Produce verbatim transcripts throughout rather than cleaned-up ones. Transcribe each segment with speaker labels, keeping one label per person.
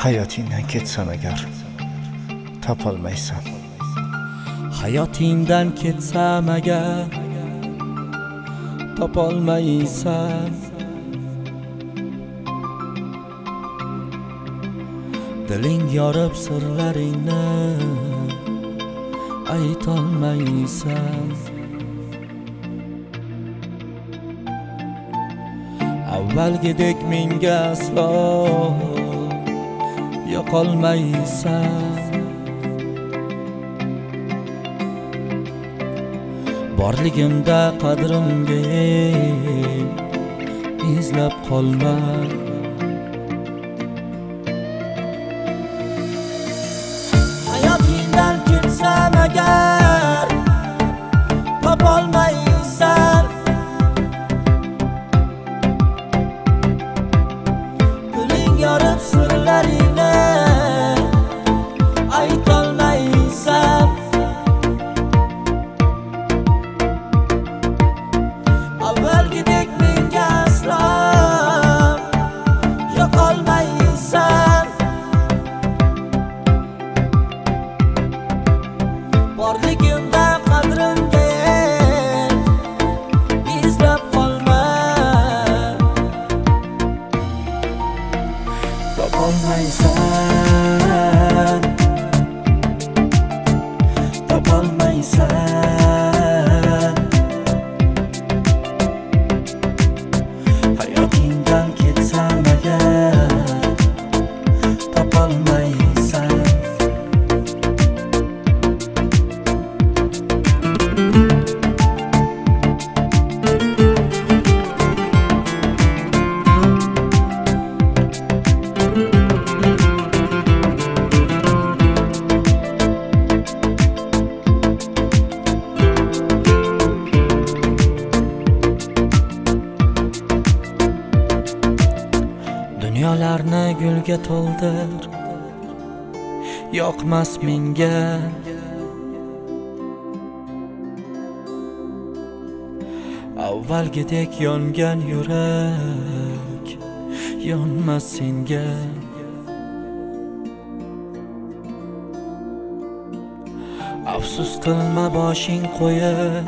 Speaker 1: Hayotingdan ketsam agar topolmaysan.
Speaker 2: Hayotingdan ketsam agar topolmaysan. Diling yorib sirlaringni aytolmaysan. Avvalgidek menga aslo yoqolmaysan. Borligimda qadrimga izlab qolma. Hayotingdan ketsam agar topolmaysan. Diling yorib sirlaringni aytolmaysan. Avvalgidek menga aslo yoqolmaysan. Borligimda qadrimga izlab qolma. Topolmaysan, topolmaysan. Hayotingdan ketsam agar topolmaysan. Dunyolarni gulga to'ldir, yoqmas menga. Avvalgidek yongan yurak yonmas senga. Afsus qilma boshing qo'yib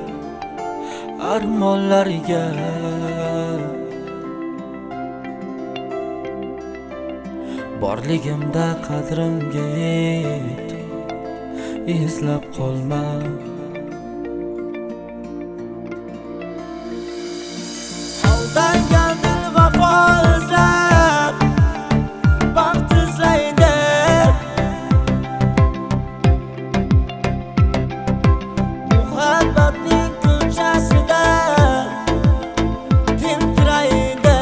Speaker 2: armonlariga. Borligimda qadrimga yet, izlab qolma. Aldangan dil vafo izlab baxt izlaydi. Muhabbatning ko'chasida tentiraydi.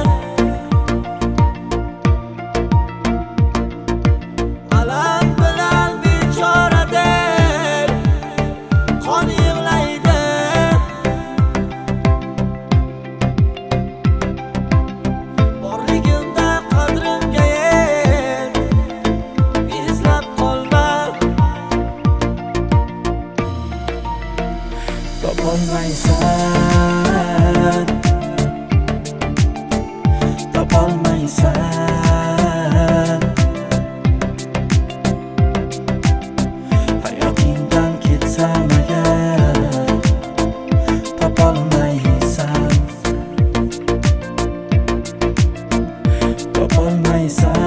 Speaker 2: Alam bilan bechoradek qon yig'laydi. Borligimda qadrimga yet, izlab qolma. Topolmaysan, topolmaysan. Hayotingdan ketsam agar topolmaysan, topolmaysan.